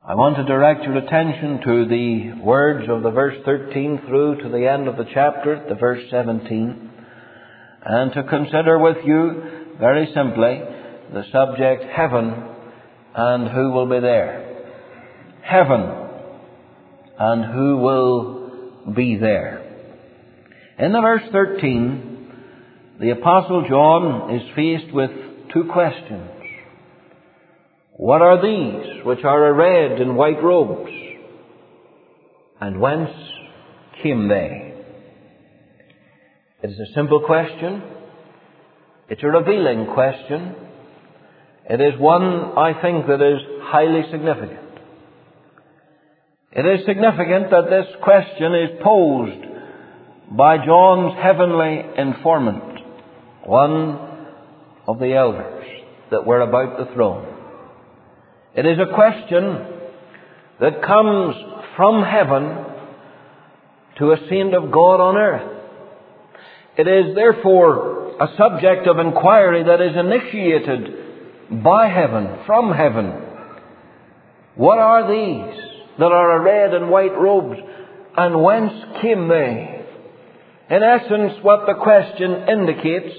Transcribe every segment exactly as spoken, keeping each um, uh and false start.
I want to direct your attention to the words of the verse thirteen through to the end of the chapter, the verse seventeen, and to consider with you, very simply, the subject heaven and who will be there. Heaven and who will be there. In the verse thirteen, the Apostle John is faced with two questions. What are these which are arrayed in white robes? And whence came they? It is a simple question. It's a revealing question. It is one, I think, that is highly significant. It is significant that this question is posed by John's heavenly informant, one of the elders that were about the throne. It is a question that comes from heaven to a saint of God on earth. It is therefore a subject of inquiry that is initiated by heaven, from heaven. What are these that are arrayed in white robes, and whence came they? In essence, what the question indicates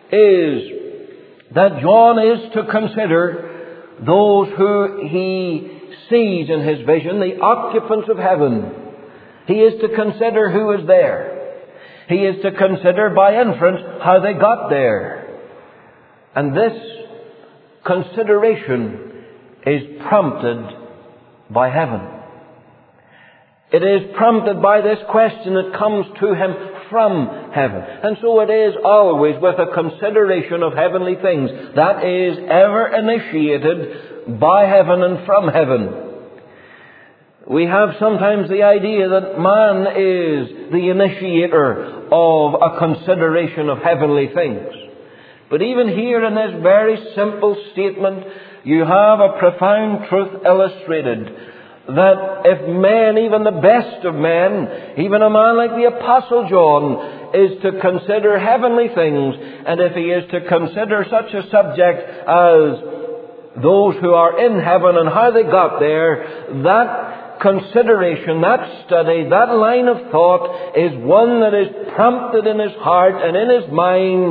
is that John is to consider those who he sees in his vision, the occupants of heaven. He is to consider who is there. He is to consider by inference how they got there. And this consideration is prompted by heaven. It is prompted by this question that comes to him from heaven. And so it is always with a consideration of heavenly things. That is ever initiated by heaven and from heaven. We have sometimes the idea that man is the initiator of a consideration of heavenly things. But even here in this very simple statement, you have a profound truth illustrated. That if men, even the best of men, even a man like the Apostle John, is to consider heavenly things, and if he is to consider such a subject as those who are in heaven and how they got there, that consideration, that study, that line of thought is one that is prompted in his heart and in his mind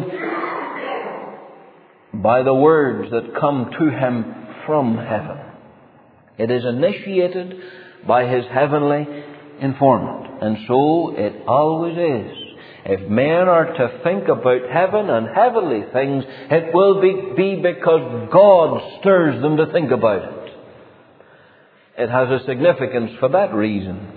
by the words that come to him from heaven. It is initiated by his heavenly informant. And so it always is. If men are to think about heaven and heavenly things, it will be, be because God stirs them to think about it. It has a significance for that reason.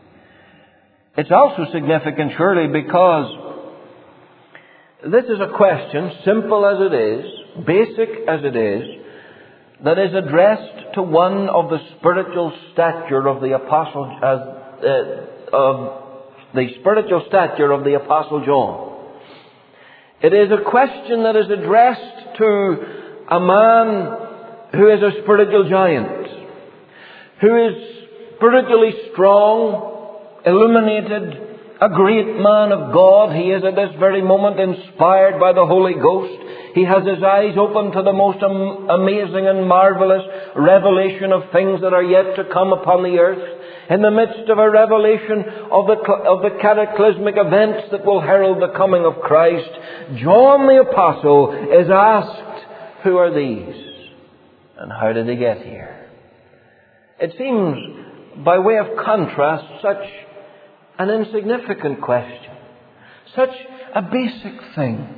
It's also significant, surely, because this is a question, simple as it is, basic as it is, that is addressed to one of the spiritual stature of the apostle, as, uh, of the spiritual stature of the Apostle John. It is a question that is addressed to a man who is a spiritual giant, who is spiritually strong, illuminated, a great man of God. He is at this very moment inspired by the Holy Ghost. He has his eyes open to the most am- amazing and marvelous revelation of things that are yet to come upon the earth. In the midst of a revelation of the, of the cataclysmic events that will herald the coming of Christ, John the Apostle is asked, who are these? And how did they get here? It seems, by way of contrast, such an insignificant question. Such a basic thing.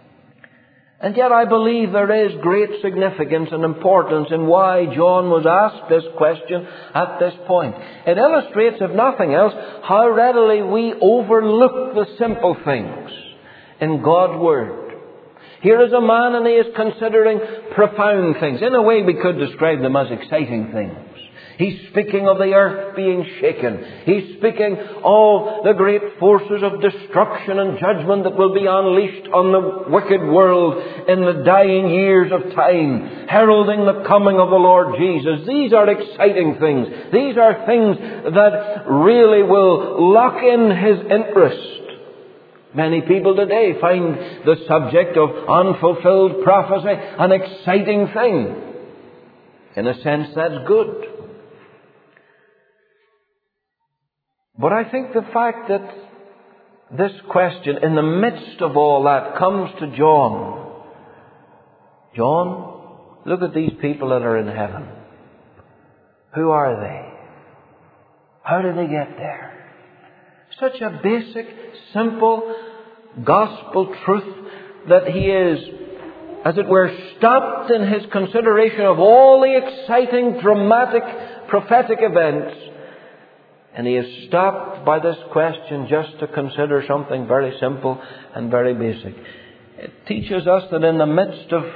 And yet I believe there is great significance and importance in why John was asked this question at this point. It illustrates, if nothing else, how readily we overlook the simple things in God's Word. Here is a man and he is considering profound things. In a way we could describe them as exciting things. He's speaking of the earth being shaken. He's speaking of the great forces of destruction and judgment that will be unleashed on the wicked world in the dying years of time, heralding the coming of the Lord Jesus. These are exciting things. These are things that really will lock in his interest. Many people today find the subject of unfulfilled prophecy an exciting thing. In a sense, that's good. But I think the fact that this question, in the midst of all that, comes to John. John, look at these people that are in heaven. Who are they? How did they get there? Such a basic, simple, gospel truth that he is, as it were, stopped in his consideration of all the exciting, dramatic, prophetic events. And he is stopped by this question just to consider something very simple and very basic. It teaches us that in the midst of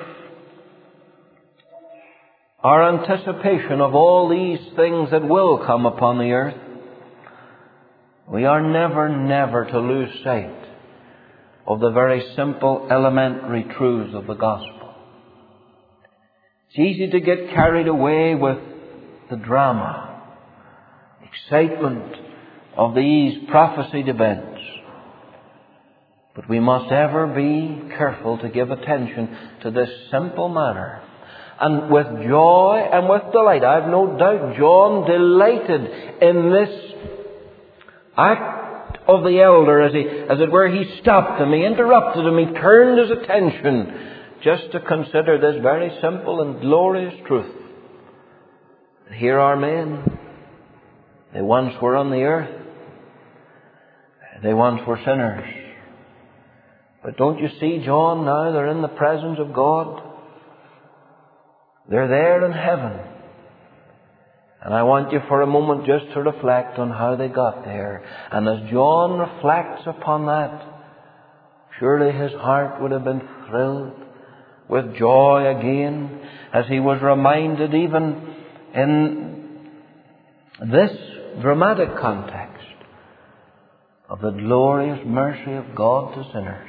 our anticipation of all these things that will come upon the earth, we are never, never to lose sight of the very simple, elementary truths of the gospel. It's easy to get carried away with the drama, excitement of these prophesied events. But we must ever be careful to give attention to this simple matter. And with joy and with delight, I have no doubt John delighted in this act of the elder, as he, as it were, he stopped him, he interrupted him, he turned his attention just to consider this very simple and glorious truth. Here are men. They once were on the earth. They once were sinners. But don't you see, John, now they're in the presence of God. They're there in heaven. And I want you for a moment just to reflect on how they got there. And as John reflects upon that, surely his heart would have been thrilled with joy again as he was reminded, even in this dramatic context, of the glorious mercy of God to sinners.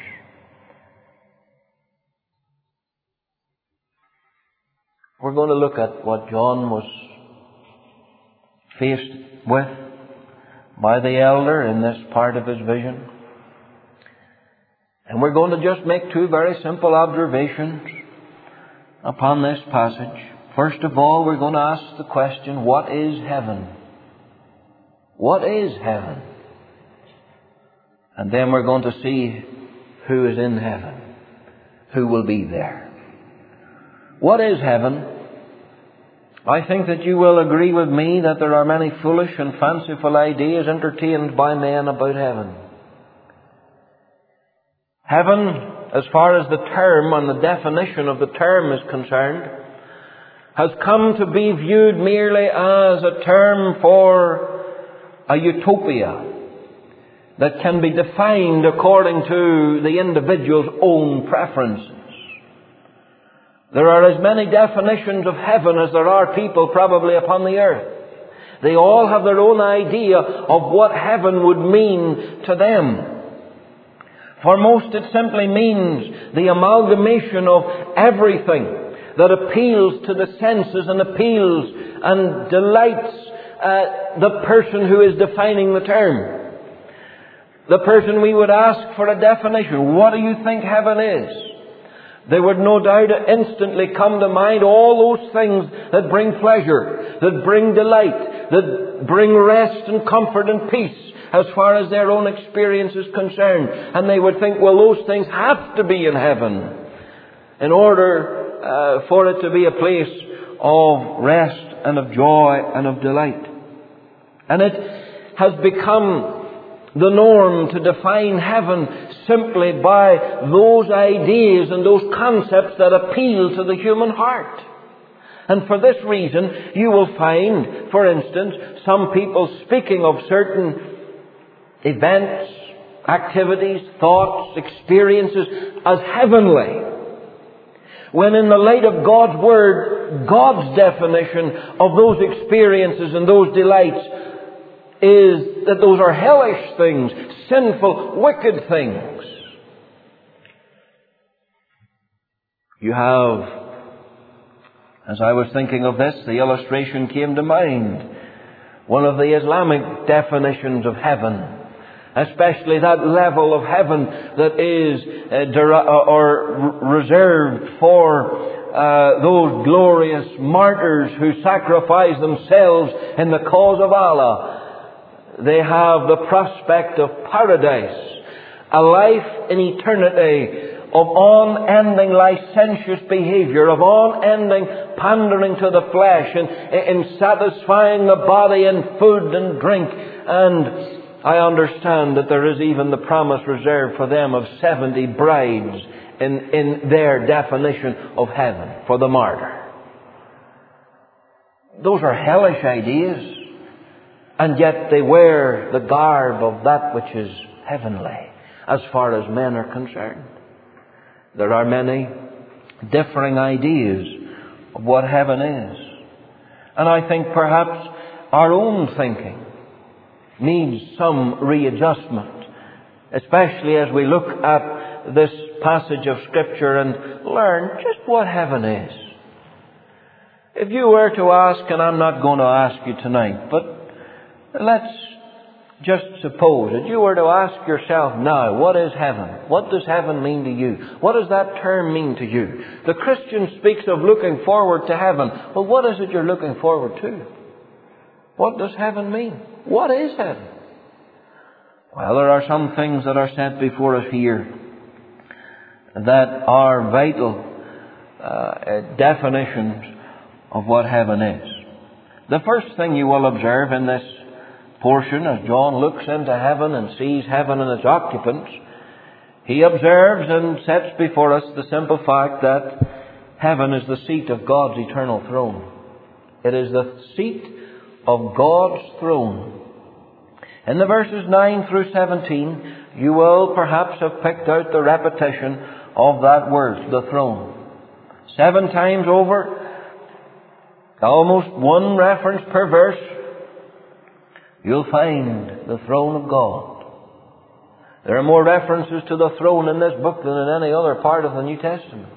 We're going to look at what John was faced with by the elder in this part of his vision. And we're going to just make two very simple observations upon this passage. First of all, we're going to ask the question, what is heaven? What is heaven? And then we're going to see who is in heaven, who will be there. What is heaven? I think that you will agree with me that there are many foolish and fanciful ideas entertained by men about heaven. Heaven, as far as the term and the definition of the term is concerned, has come to be viewed merely as a term for a utopia that can be defined according to the individual's own preferences. There are as many definitions of heaven as there are people probably upon the earth. They all have their own idea of what heaven would mean to them. For most, it simply means the amalgamation of everything that appeals to the senses and appeals and delights uh, the person who is defining the term. The person we would ask for a definition, what do you think heaven is? They would no doubt instantly come to mind all those things that bring pleasure, that bring delight, that bring rest and comfort and peace as far as their own experience is concerned. And they would think, well, those things have to be in heaven in order uh, for it to be a place of rest and of joy and of delight. And it has become the norm to define heaven simply by those ideas and those concepts that appeal to the human heart. And for this reason, you will find, for instance, some people speaking of certain events, activities, thoughts, experiences as heavenly, when in the light of God's Word, God's definition of those experiences and those delights is that those are hellish things, sinful, wicked things. You have, as I was thinking of this, the illustration came to mind. One of the Islamic definitions of heaven, especially that level of heaven that is uh, der- or reserved for uh, those glorious martyrs who sacrifice themselves in the cause of Allah. They have the prospect of paradise, a life in eternity of unending licentious behavior, of unending pandering to the flesh, and in satisfying the body in food and drink. And I understand that there is even the promise reserved for them of seventy brides in, in their definition of heaven for the martyr. Those are hellish ideas, and yet they wear the garb of that which is heavenly as far as men are concerned. There are many differing ideas of what heaven is. And I think perhaps our own thinking needs some readjustment, especially as we look at this passage of Scripture and learn just what heaven is. If you were to ask, and I'm not going to ask you tonight, but let's just suppose that you were to ask yourself now, what is heaven? What does heaven mean to you? What does that term mean to you? The Christian speaks of looking forward to heaven. Well, what is it you're looking forward to? What does heaven mean? What is heaven? Well, there are some things that are set before us here that are vital uh, definitions of what heaven is. The first thing you will observe in this portion, as John looks into heaven and sees heaven and its occupants, he observes and sets before us the simple fact that heaven is the seat of God's eternal throne. It is the seat of God's throne. In the verses nine through seventeen, you will perhaps have picked out the repetition of that word, the throne. Seven times over, almost one reference per verse, you'll find the throne of God. There are more references to the throne in this book than in any other part of the New Testament.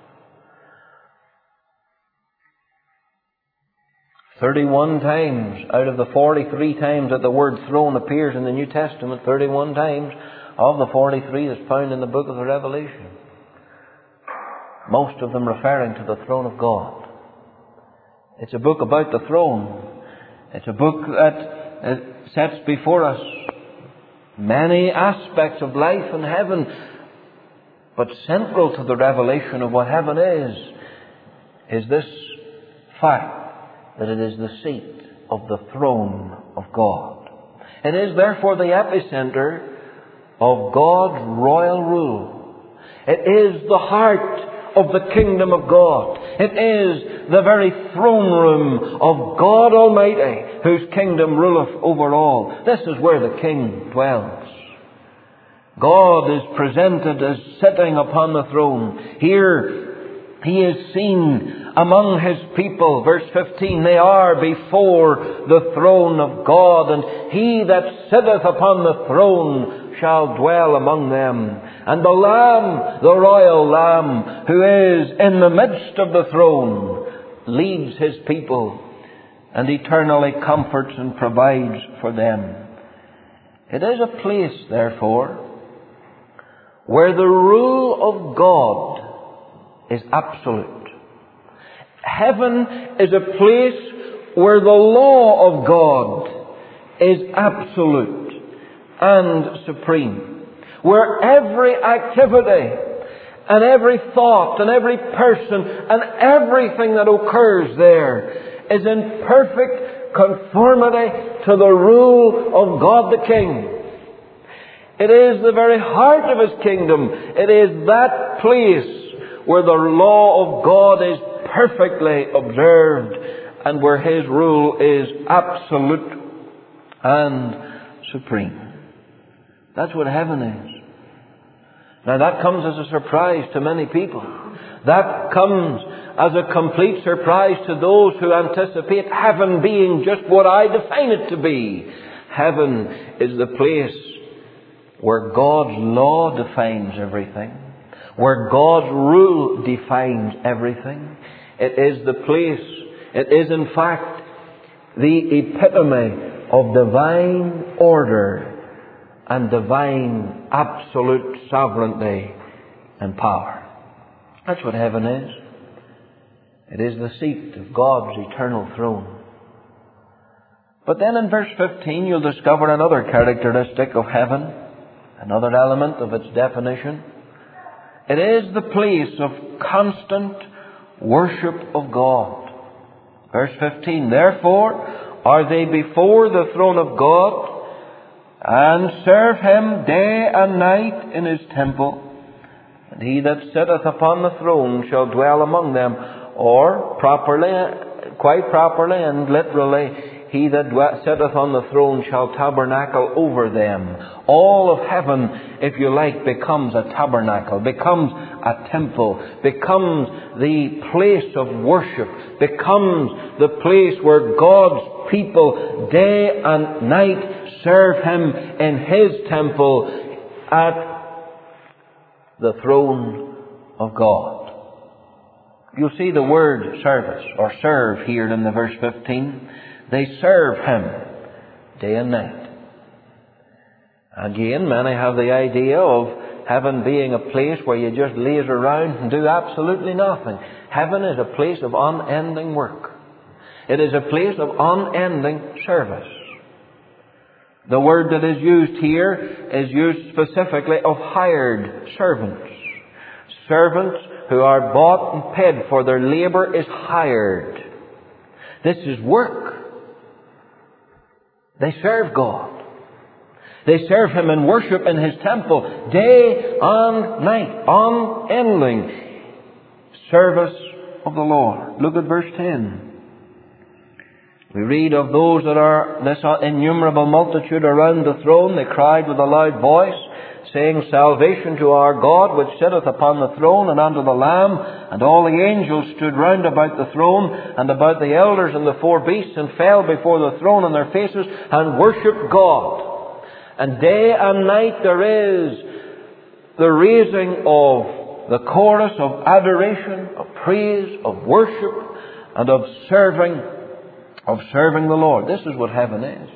thirty-one times out of the forty-three times that the word throne appears in the New Testament, thirty-one times of the forty-three is found in the book of the Revelation. Most of them referring to the throne of God. It's a book about the throne. It's a book that it sets before us many aspects of life in heaven, but central to the revelation of what heaven is, is this fact that it is the seat of the throne of God. It is therefore the epicenter of God's royal rule. It is the heart of the kingdom of God. It is the very throne room of God Almighty, whose kingdom ruleth over all. This is where the King dwells. God is presented as sitting upon the throne. Here He is seen among His people. Verse fifteen, they are before the throne of God, and He that sitteth upon the throne shall dwell among them. And the Lamb, the royal Lamb, who is in the midst of the throne, leads His people and eternally comforts and provides for them. It is a place, therefore, where the rule of God is absolute. Heaven is a place where the law of God is absolute and supreme, where every activity and every thought and every person and everything that occurs there is in perfect conformity to the rule of God the King. It is the very heart of His kingdom. It is that place where the law of God is perfectly observed and where His rule is absolute and supreme. That's what heaven is. Now that comes as a surprise to many people. That comes as a complete surprise to those who anticipate heaven being just what I define it to be. Heaven is the place where God's law defines everything, where God's rule defines everything. It is the place, it is in fact the epitome of divine order and divine absolute sovereignty and power. That's what heaven is. It is the seat of God's eternal throne. But then in verse fifteen you'll discover another characteristic of heaven, another element of its definition. It is the place of constant worship of God. Verse fifteen, therefore are they before the throne of God, and serve Him day and night in His temple. And He that sitteth upon the throne shall dwell among them. Or, properly, quite properly and literally, He that sitteth on the throne shall tabernacle over them. All of heaven, if you like, becomes a tabernacle, becomes a temple, becomes the place of worship, becomes the place where God's people day and night serve Him in His temple at the throne of God. You'll see the word service or serve here in the verse fifteen. They serve Him day and night. Again, many have the idea of heaven being a place where you just laze around and do absolutely nothing. Heaven is a place of unending work. It is a place of unending service. The word that is used here is used specifically of hired servants. Servants who are bought and paid for. Their labour is hired. This is work. They serve God. They serve Him in worship in His temple day and night. Unending service of the Lord. Look at verse ten. We read of those that are this innumerable multitude around the throne. They cried with a loud voice, saying, Salvation to our God, which sitteth upon the throne, and unto the Lamb. And all the angels stood round about the throne, and about the elders and the four beasts, and fell before the throne on their faces, and worshipped God. And day and night there is the raising of the chorus of adoration, of praise, of worship, and of serving, of serving the Lord. This is what heaven is.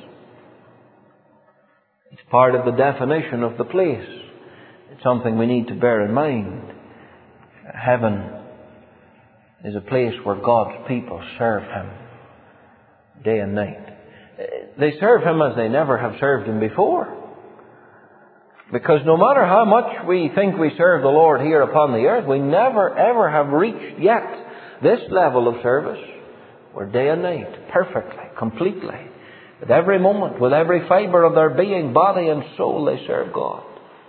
It's part of the definition of the place. It's something we need to bear in mind. Heaven is a place where God's people serve Him day and night. They serve Him as they never have served Him before. Because no matter how much we think we serve the Lord here upon the earth, we never ever have reached yet this level of service where day and night, perfectly, completely, with every moment, with every fibre of their being, body and soul, they serve God.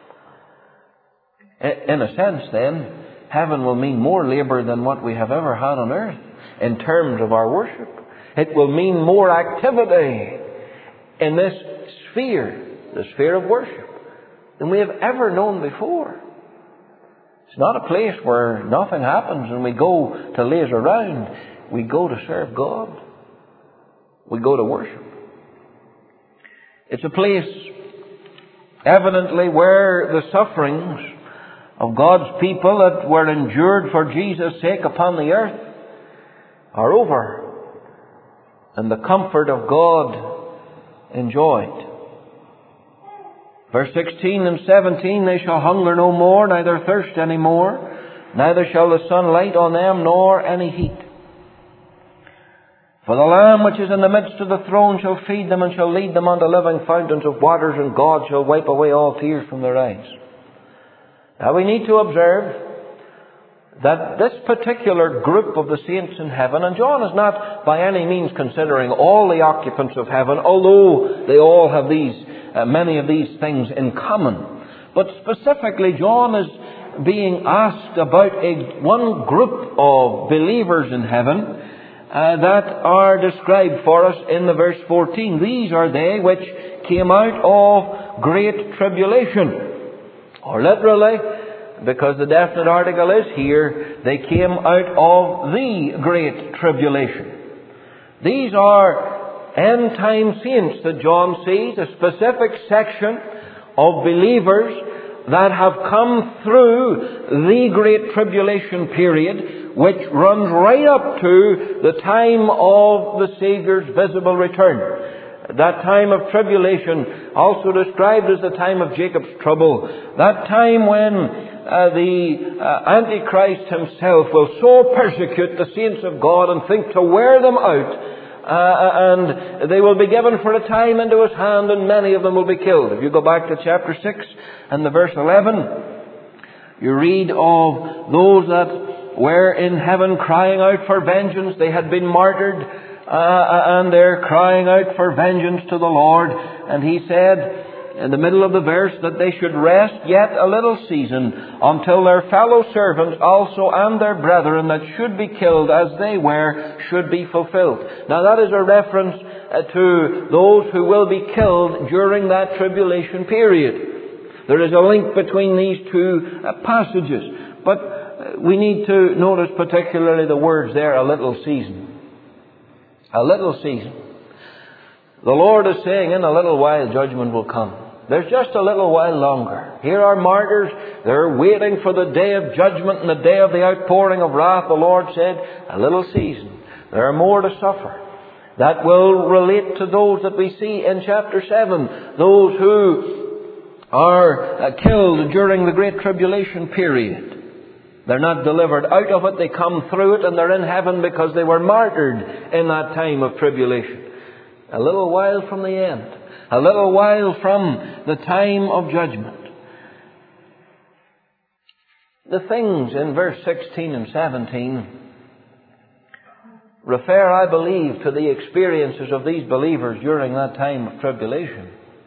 In a sense, then, heaven will mean more labour than what we have ever had on earth in terms of our worship. It will mean more activity in this sphere, the sphere of worship, than we have ever known before. It's not a place where nothing happens and we go to laze around. We go to serve God. We go to worship. It's a place, evidently, where the sufferings of God's people that were endured for Jesus' sake upon the earth are over, and the comfort of God enjoyed. Verse sixteen and seventeen, they shall hunger no more, neither thirst any more, neither shall the sun light on them, nor any heat. For the Lamb which is in the midst of the throne shall feed them, and shall lead them unto living fountains of waters, and God shall wipe away all tears from their eyes. Now we need to observe that this particular group of the saints in heaven, and John is not by any means considering all the occupants of heaven, although they all have these, uh, many of these things in common. But specifically, John is being asked about a, one group of believers in heaven uh, that are described for us in the verse fourteen. These are they which came out of great tribulation. Or literally, because the definite article is here, they came out of the great tribulation. These are end-time saints that John sees, a specific section of believers that have come through the great tribulation period, which runs right up to the time of the Saviour's visible return. That time of tribulation, also described as the time of Jacob's trouble. That time when uh, the uh, Antichrist himself will so persecute the saints of God and think to wear them out and they will be given for a time into his hand, and many of them will be killed. If you go back to chapter six and the verse eleven, you read of those that were in heaven crying out for vengeance. They had been martyred, uh, and they're crying out for vengeance to the Lord. And he said in the middle of the verse that they should rest yet a little season until their fellow servants also and their brethren that should be killed as they were should be fulfilled. Now that is a reference uh, to those who will be killed during that tribulation period. There is a link between these two uh, passages. But uh, we need to notice particularly the words there, a little season. A little season. The Lord is saying, in a little while judgment will come. There's just a little while longer. Here are martyrs. They're waiting for the day of judgment and the day of the outpouring of wrath. The Lord said, a little season. There are more to suffer. That will relate to those that we see in chapter seven. Those who are uh, killed during the Great Tribulation period. They're not delivered out of it. They come through it and they're in heaven because they were martyred in that time of tribulation. A little while from the end. A little while from the time of judgment. The things in verse sixteen and seventeen refer, I believe, to the experiences of these believers during that time of tribulation.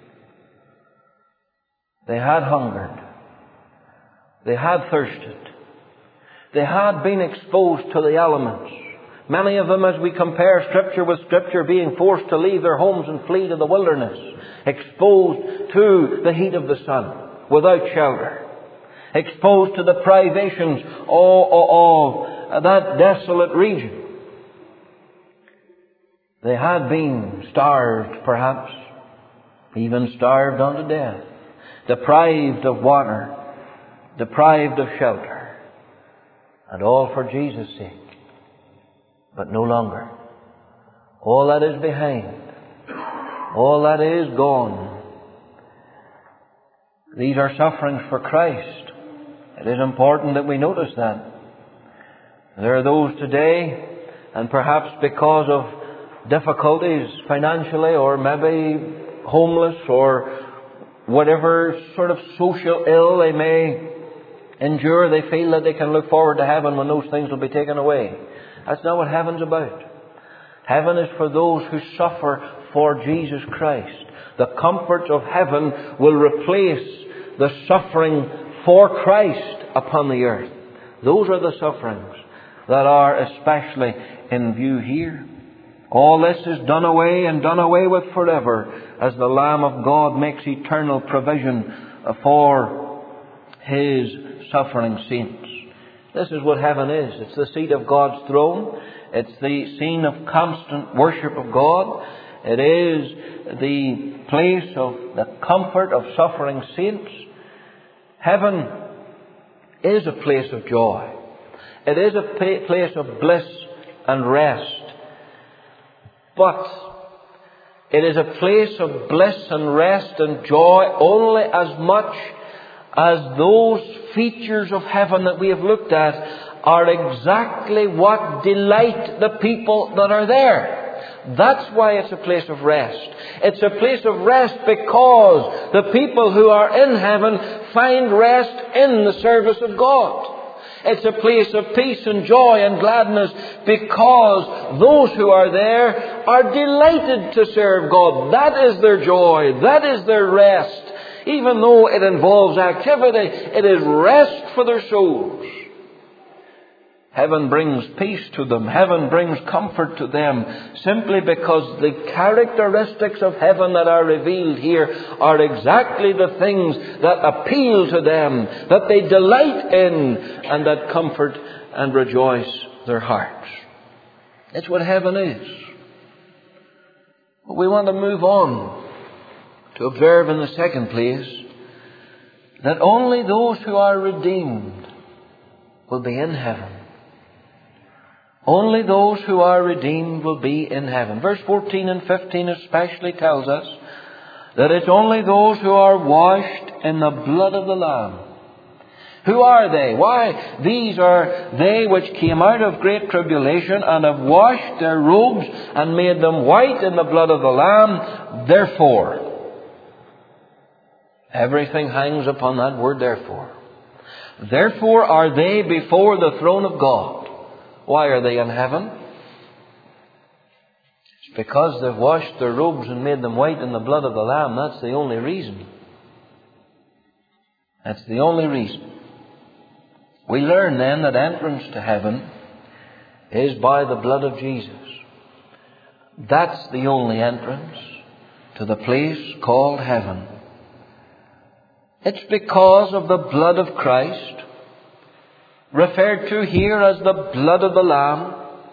They had hungered. They had thirsted. They had been exposed to the elements. Many of them, as we compare Scripture with Scripture, being forced to leave their homes and flee to the wilderness, exposed to the heat of the sun, without shelter, exposed to the privations of, of that desolate region. They had been starved, perhaps, even starved unto death, deprived of water, deprived of shelter, and all for Jesus' sake. But no longer. All that is behind. All that is gone. These are sufferings for Christ. It is important that we notice that. There are those today, and perhaps because of difficulties financially, or maybe homeless, or whatever sort of social ill they may endure, they feel that they can look forward to heaven when those things will be taken away. That's not what heaven's about. Heaven is for those who suffer for Jesus Christ. The comforts of heaven will replace the suffering for Christ upon the earth. Those are the sufferings that are especially in view here. All this is done away and done away with forever as the Lamb of God makes eternal provision for His suffering saints. This is what heaven is. It's the seat of God's throne. It's the scene of constant worship of God. It is the place of the comfort of suffering saints. Heaven is a place of joy. It is a place of bliss and rest. But it is a place of bliss and rest and joy only as much as those features of heaven that we have looked at are exactly what delight the people that are there. That's why it's a place of rest. It's a place of rest because the people who are in heaven find rest in the service of God. It's a place of peace and joy and gladness because those who are there are delighted to serve God. That is their joy. That is their rest. Even though it involves activity, it is rest for their souls. Heaven brings peace to them. Heaven brings comfort to them simply because the characteristics of heaven that are revealed here are exactly the things that appeal to them, that they delight in, and that comfort and rejoice their hearts. It's what heaven is. But we want to move on to observe in the second place that only those who are redeemed will be in heaven. Only those who are redeemed will be in heaven. Verse fourteen and fifteen especially tells us that it's only those who are washed in the blood of the Lamb, Who are they? Why, these are they which came out of great tribulation and have washed their robes and made them white in the blood of the Lamb. Therefore. Everything hangs upon that word therefore. Therefore are they before the throne of God. Why are they in heaven? It's because they've washed their robes and made them white in the blood of the Lamb. That's the only reason. That's the only reason. We learn then that entrance to heaven is by the blood of Jesus. That's the only entrance to the place called heaven. It's because of the blood of Christ, referred to here as the blood of the Lamb,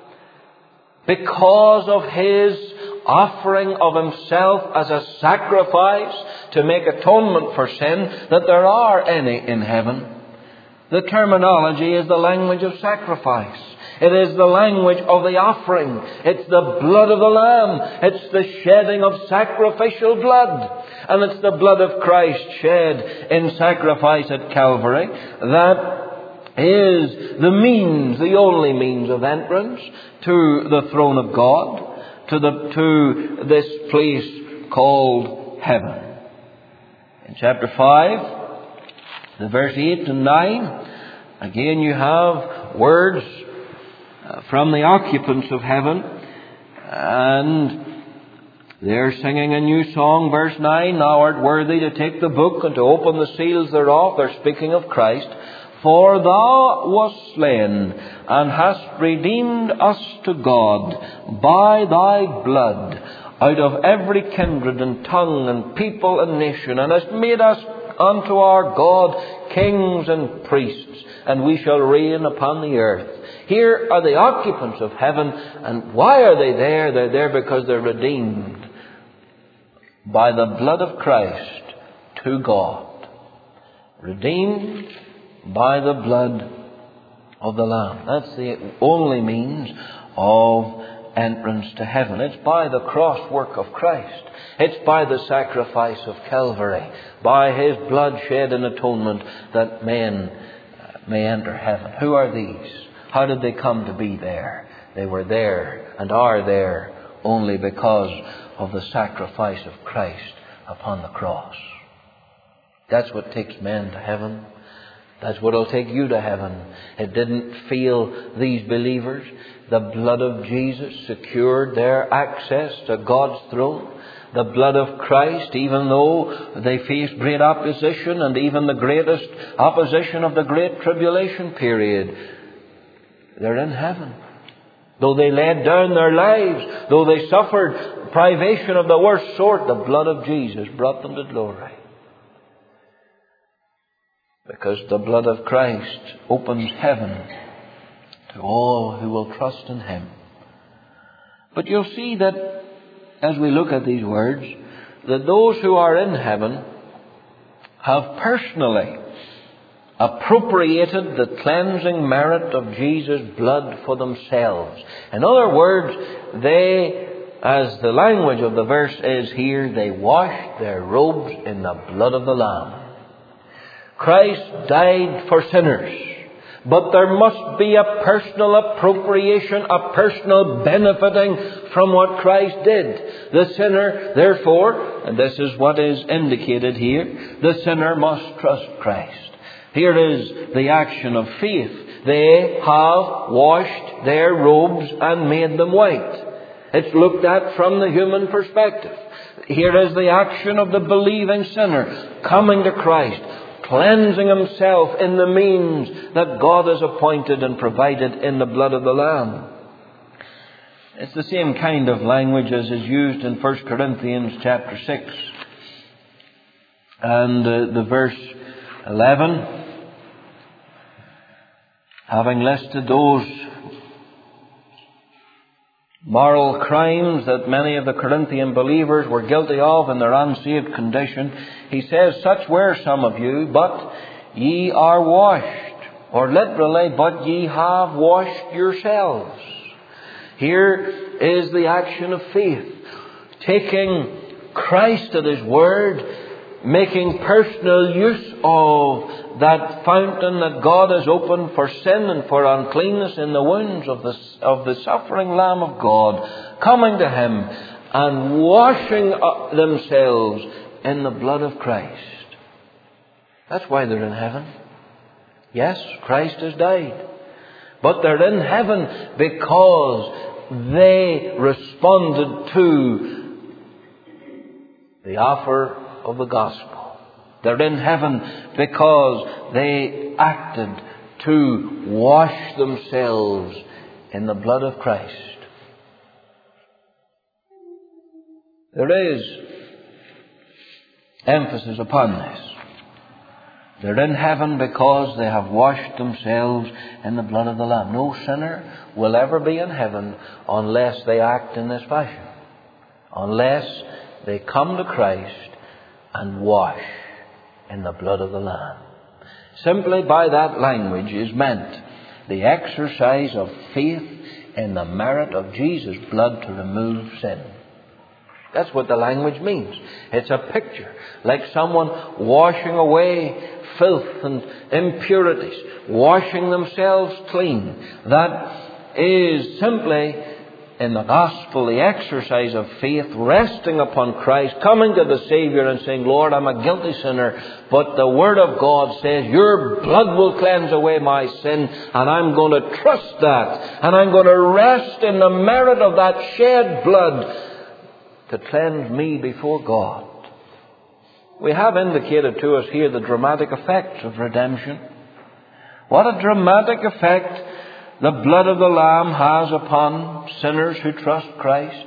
because of His offering of Himself as a sacrifice to make atonement for sin, that there are any in heaven. The terminology is the language of sacrifice. It is the language of the offering. It's the blood of the Lamb. It's the shedding of sacrificial blood. And it's the blood of Christ shed in sacrifice at Calvary that is the means, the only means of entrance to the throne of God, to the to this place called heaven. In chapter five, the verse eight and nine, again you have words from the occupants of heaven, and they're singing a new song, verse nine, Thou art worthy to take the book and to open the seals thereof. They're speaking of Christ. For Thou wast slain, and hast redeemed us to God by Thy blood, out of every kindred and tongue and people and nation, and hast made us unto our God kings and priests, and we shall reign upon the earth. Here are the occupants of heaven, and why are they there? They're there because they're redeemed by the blood of Christ to God. Redeemed by the blood of the Lamb. That's the only means of entrance to heaven. It's by the cross work of Christ. It's by the sacrifice of Calvary, by His blood shed in atonement, that men may enter heaven. Who are these? How did they come to be there? They were there and are there only because of the sacrifice of Christ upon the cross. That's what takes men to heaven. That's what will take you to heaven. It didn't fail these believers. The blood of Jesus secured their access to God's throne. The blood of Christ, even though they faced great opposition and even the greatest opposition of the Great Tribulation period, they're in heaven. Though they laid down their lives, though they suffered privation of the worst sort, the blood of Jesus brought them to glory. Because the blood of Christ opens heaven to all who will trust in Him. But you'll see that as we look at these words, that those who are in heaven have personally appropriated the cleansing merit of Jesus' blood for themselves. In other words, they, as the language of the verse is here, they washed their robes in the blood of the Lamb. Christ died for sinners, but there must be a personal appropriation, a personal benefiting from what Christ did. The sinner, therefore, and this is what is indicated here, the sinner must trust Christ. Here is the action of faith. They have washed their robes and made them white. It's looked at from the human perspective. Here is the action of the believing sinner coming to Christ, cleansing himself in the means that God has appointed and provided in the blood of the Lamb. It's the same kind of language as is used in First Corinthians chapter six and uh, the verse eleven. Having listed those moral crimes that many of the Corinthian believers were guilty of in their unsaved condition, he says, such were some of you, but ye are washed. Or literally, but ye have washed yourselves. Here is the action of faith. Taking Christ at His word, making personal use of that fountain that God has opened for sin and for uncleanness in the wounds of the, of the suffering Lamb of God, coming to Him and washing themselves in the blood of Christ. That's why they're in heaven. Yes, Christ has died. But they're in heaven because they responded to the offer of the gospel. They're in heaven because they acted to wash themselves in the blood of Christ. There is emphasis upon this. They're in heaven because they have washed themselves in the blood of the Lamb. No sinner will ever be in heaven unless they act in this fashion. Unless they come to Christ and wash in the blood of the Lamb. Simply by that language is meant the exercise of faith in the merit of Jesus' blood to remove sin. That's what the language means. It's a picture, like someone washing away filth and impurities, washing themselves clean. That is simply, in the gospel, the exercise of faith, resting upon Christ, coming to the Savior and saying, Lord, I'm a guilty sinner, but the Word of God says your blood will cleanse away my sin, and I'm going to trust that, and I'm going to rest in the merit of that shed blood to cleanse me before God. We have indicated to us here the dramatic effects of redemption. What a dramatic effect the blood of the Lamb has upon sinners who trust Christ.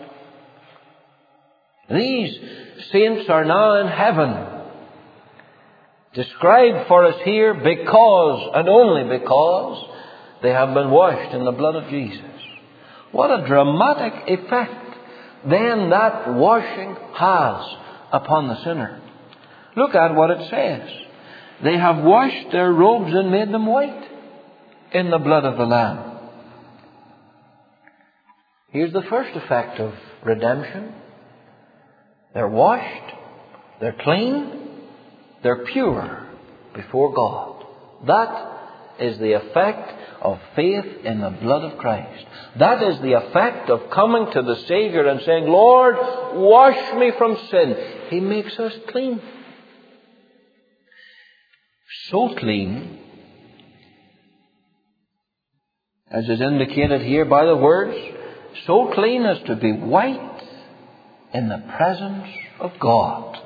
These saints are now in heaven, described for us here because, and only because, they have been washed in the blood of Jesus. What a dramatic effect then that washing has upon the sinner. Look at what it says. They have washed their robes and made them white in the blood of the Lamb. Here's the first effect of redemption. They're washed, they're clean, they're pure before God. That is the effect of faith in the blood of Christ. That is the effect of coming to the Savior and saying, Lord, wash me from sin. He makes us clean. So clean, as is indicated here by the words, so clean as to be white in the presence of God.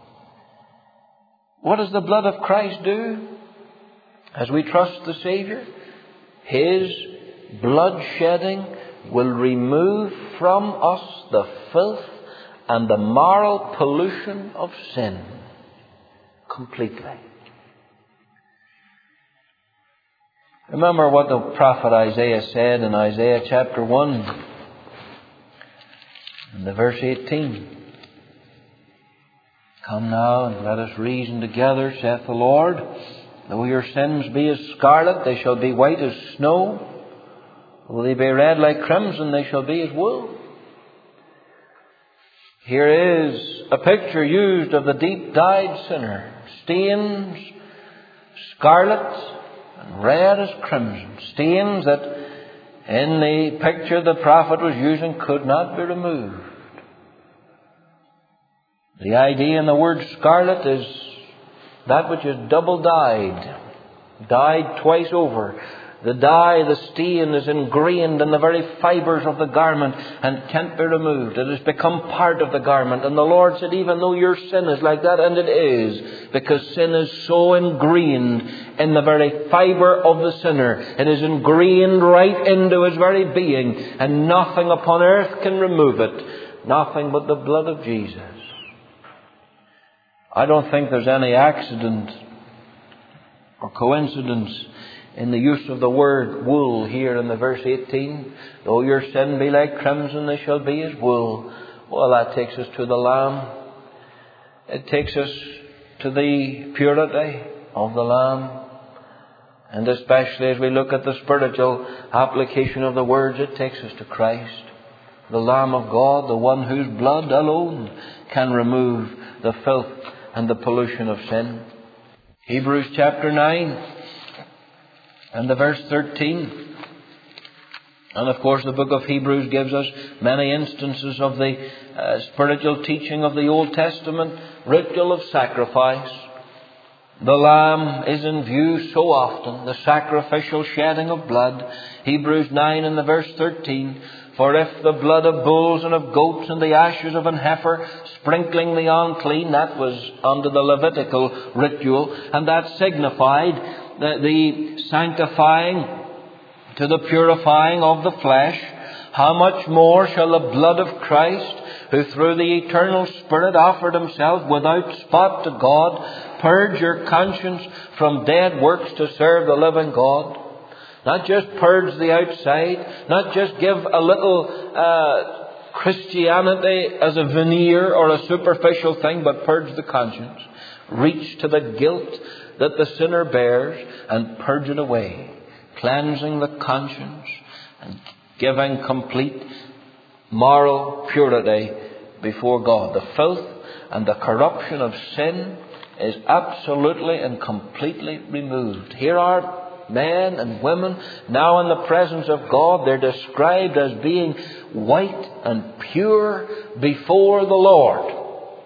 What does the blood of Christ do as we trust the Savior? His blood shedding will remove from us the filth and the moral pollution of sin completely. Remember what the prophet Isaiah said in Isaiah chapter one, in the verse eighteen. Come now and let us reason together, saith the Lord. Though your sins be as scarlet, they shall be white as snow. Though they be red like crimson, they shall be as wool. Here is a picture used of the deep-dyed sinner. Stains, scarlet, and red as crimson. Stains that in the picture the prophet was using could not be removed. The idea in the word scarlet is that which is double dyed, dyed twice over. The dye, the stain, is ingrained in the very fibers of the garment and can't be removed. It has become part of the garment. And the Lord said, even though your sin is like that, and it is, because sin is so ingrained in the very fiber of the sinner. It is ingrained right into his very being, and nothing upon earth can remove it. Nothing but the blood of Jesus. I don't think there's any accident or coincidence in the use of the word wool here in the verse eighteen. Though your sin be like crimson, they shall be as wool. Well, that takes us to the Lamb. It takes us to the purity of the Lamb. And especially as we look at the spiritual application of the words, it takes us to Christ, the Lamb of God, the one whose blood alone can remove the filth and the pollution of sin. Hebrews chapter nine and the verse thirteen. And of course the book of Hebrews gives us many instances of the uh, spiritual teaching of the Old Testament ritual of sacrifice. The Lamb is in view so often, the sacrificial shedding of blood. Hebrews nine and the verse thirteen. For if the blood of bulls and of goats and the ashes of an heifer, sprinkling the unclean, that was under the Levitical ritual, and that signified the, the sanctifying to the purifying of the flesh, how much more shall the blood of Christ, who through the eternal Spirit offered himself without spot to God, purge your conscience from dead works to serve the living God? Not just purge the outside, not just give a little uh, Christianity as a veneer or a superficial thing, but purge the conscience. Reach to the guilt that the sinner bears and purge it away. Cleansing the conscience and giving complete moral purity before God. The filth and the corruption of sin is absolutely and completely removed. Here are men and women now in the presence of God. They're described as being white and pure before the Lord.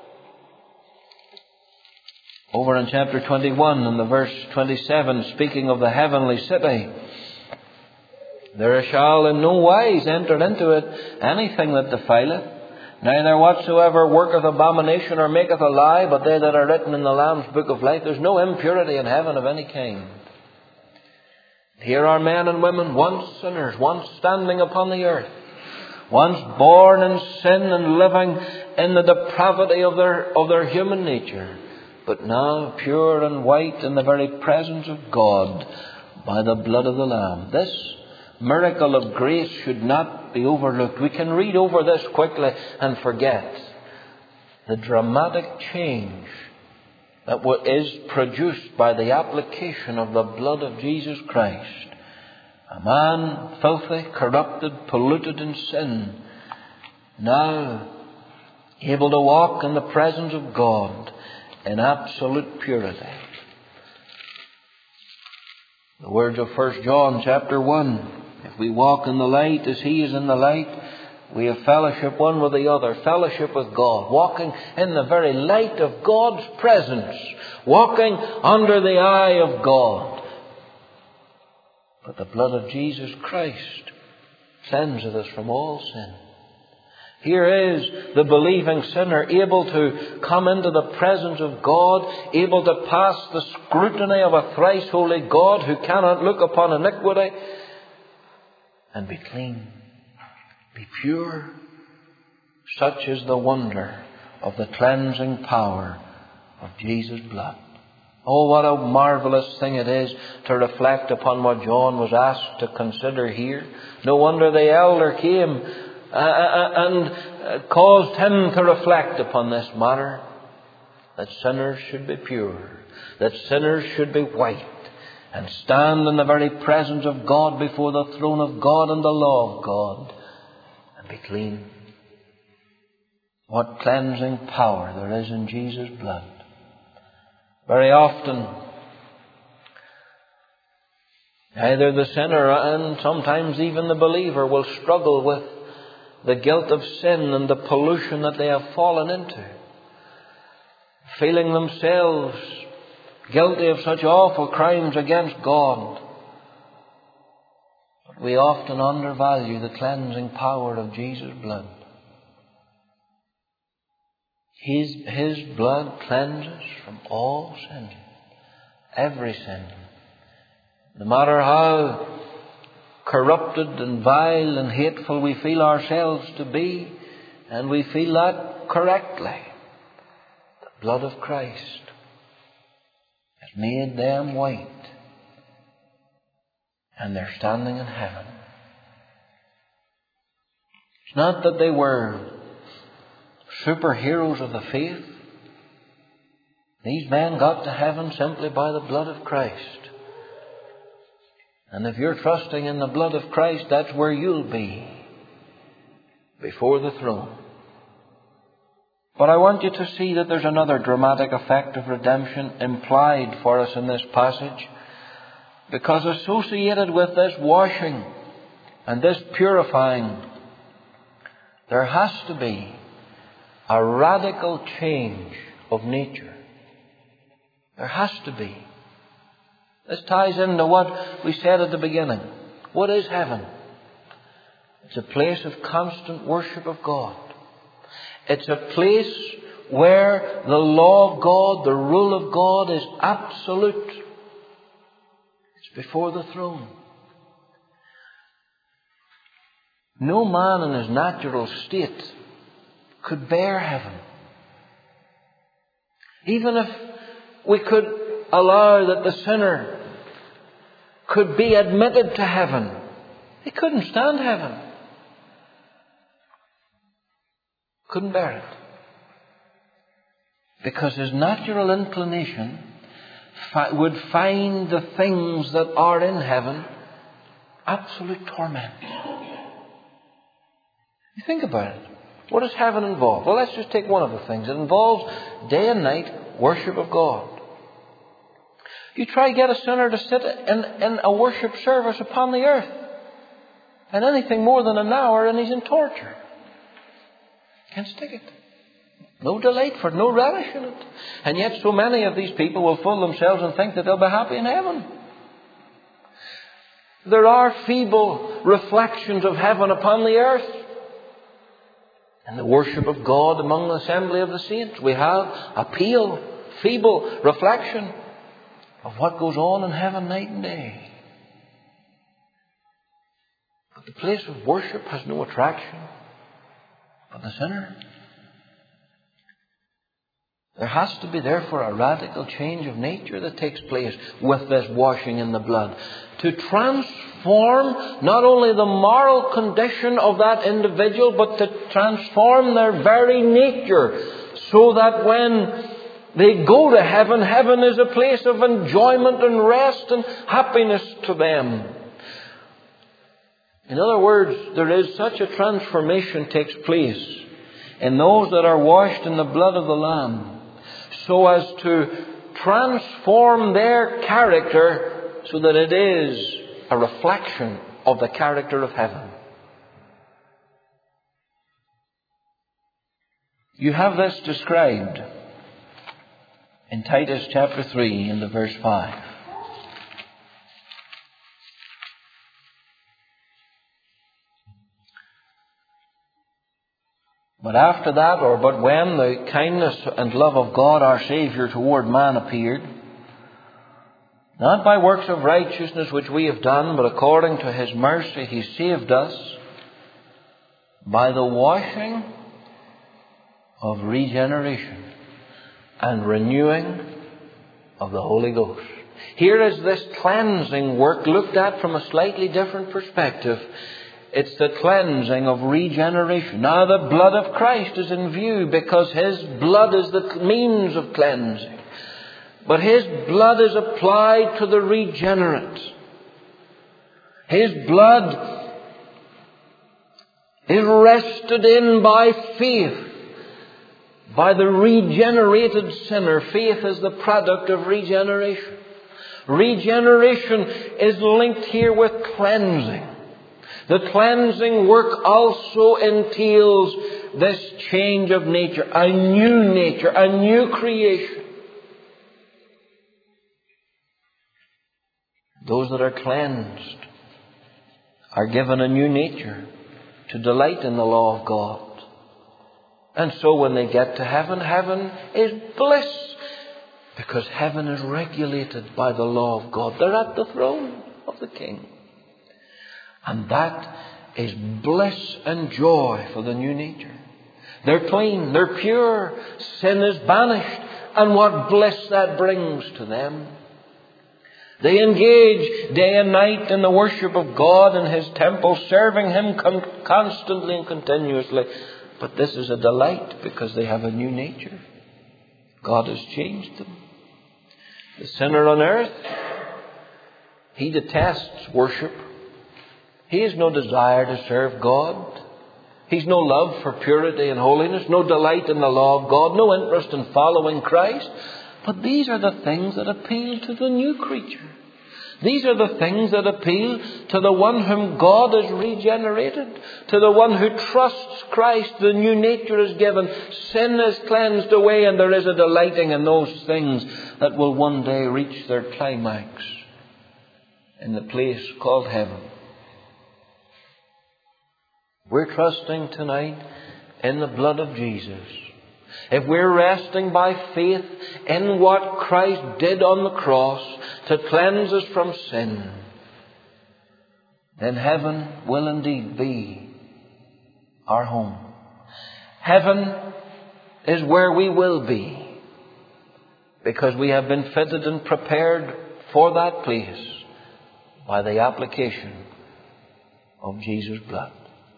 Over in chapter twenty-one and the verse twenty-seven, speaking of the heavenly city, there shall in no wise enter into it anything that defileth, neither whatsoever worketh abomination or maketh a lie, but they that are written in the Lamb's book of life. There's no impurity in heaven of any kind. Here are men and women, once sinners, once standing upon the earth, once born in sin and living in the depravity of their, of their human nature, but now pure and white in the very presence of God by the blood of the Lamb. This miracle of grace should not be overlooked. We can read over this quickly and forget the dramatic change that is produced by the application of the blood of Jesus Christ. A man filthy, corrupted, polluted in sin, now able to walk in the presence of God in absolute purity. The words of First John chapter one. If we walk in the light as He is in the light, we have fellowship one with the other, fellowship with God, walking in the very light of God's presence, walking under the eye of God. But the blood of Jesus Christ cleanseth us from all sin. Here is the believing sinner able to come into the presence of God, able to pass the scrutiny of a thrice holy God who cannot look upon iniquity, and be clean, be pure. Such is the wonder of the cleansing power of Jesus' blood. Oh, what a marvelous thing it is to reflect upon what John was asked to consider here. No wonder the elder came uh, and caused him to reflect upon this matter, that sinners should be pure, that sinners should be white, and stand in the very presence of God before the throne of God and the law of God, and be clean. What cleansing power there is in Jesus' blood. Very often, either the sinner and sometimes even the believer will struggle with the guilt of sin and the pollution that they have fallen into, feeling themselves guilty of such awful crimes against God. But we often undervalue the cleansing power of Jesus' blood. His, his blood cleanses from all sin, every sin. No matter how corrupted and vile and hateful we feel ourselves to be, and we feel that correctly, the blood of Christ has made them white, and they're standing in heaven. It's not that they were superheroes of the faith. These men got to heaven simply by the blood of Christ. And if you're trusting in the blood of Christ, that's where you'll be, before the throne. But I want you to see that there's another dramatic effect of redemption implied for us in this passage. Because associated with this washing and this purifying, there has to be a radical change of nature. There has to be. This ties into what we said at the beginning. What is heaven? It's a place of constant worship of God. It's a place where the law of God, the rule of God is absolute. It's before the throne. No man in his natural state could bear heaven. Even if we could allow that the sinner could be admitted to heaven, he couldn't stand heaven. Couldn't bear it. Because his natural inclination fi- would find the things that are in heaven absolute torment. You think about it. What does heaven involve? Well, let's just take one of the things. It involves day and night worship of God. You try to get a sinner to sit in, in a worship service upon the earth, and anything more than an hour and he's in torture. Can't stick it. No delight for it, no relish in it. And yet so many of these people will fool themselves and think that they'll be happy in heaven. There are feeble reflections of heaven upon the earth. In the worship of God among the assembly of the saints, we have a pale, feeble reflection of what goes on in heaven night and day. But the place of worship has no attraction for the sinner. There has to be, therefore, a radical change of nature that takes place with this washing in the blood, to transform not only the moral condition of that individual, but to transform their very nature, so that when they go to heaven, heaven is a place of enjoyment and rest and happiness to them. In other words, there is such a transformation takes place in those that are washed in the blood of the Lamb, so as to transform their character so that it is a reflection of the character of heaven. You have this described in Titus chapter three in the verse five. But after that, or but when the kindness and love of God our Saviour toward man appeared, not by works of righteousness which we have done, but according to His mercy He saved us by the washing of regeneration and renewing of the Holy Ghost. Here is this cleansing work looked at from a slightly different perspective. It's the cleansing of regeneration. Now the blood of Christ is in view because His blood is the means of cleansing. But His blood is applied to the regenerate. His blood is rested in by faith, by the regenerated sinner. Faith is the product of regeneration. Regeneration is linked here with cleansing. The cleansing work also entails this change of nature, a new nature, a new creation. Those that are cleansed are given a new nature to delight in the law of God. And so when they get to heaven, heaven is bliss, because heaven is regulated by the law of God. They're at the throne of the King. And that is bliss and joy for the new nature. They're clean, they're pure, sin is banished, and what bliss that brings to them. They engage day and night in the worship of God in His temple, serving Him con- constantly and continuously. But this is a delight because they have a new nature. God has changed them. The sinner on earth, he detests worship. He has no desire to serve God. He's no love for purity and holiness, no delight in the law of God, no interest in following Christ. But these are the things that appeal to the new creature. These are the things that appeal to the one whom God has regenerated, to the one who trusts Christ. The new nature is given, sin is cleansed away, and there is a delighting in those things that will one day reach their climax in the place called heaven. We're trusting tonight in the blood of Jesus. If we're resting by faith in what Christ did on the cross to cleanse us from sin, then heaven will indeed be our home. Heaven is where we will be, because we have been fitted and prepared for that place by the application of Jesus' blood.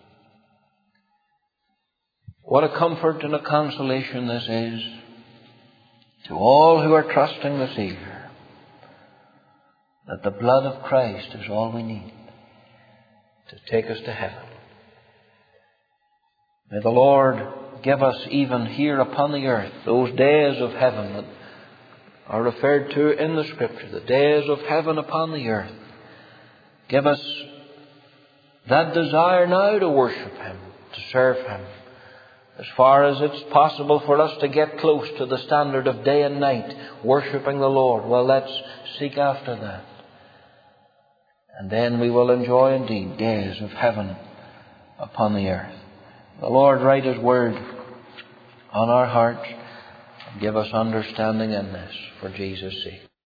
What a comfort and a consolation this is to all who are trusting the Savior, that the blood of Christ is all we need to take us to heaven. May the Lord give us, even here upon the earth, those days of heaven that are referred to in the Scripture, the days of heaven upon the earth. Give us that desire now to worship Him, to serve Him. As far as it's possible for us to get close to the standard of day and night, worshipping the Lord, well, let's seek after that. And then we will enjoy indeed days of heaven upon the earth. The Lord write His word on our hearts and give us understanding in this for Jesus' sake.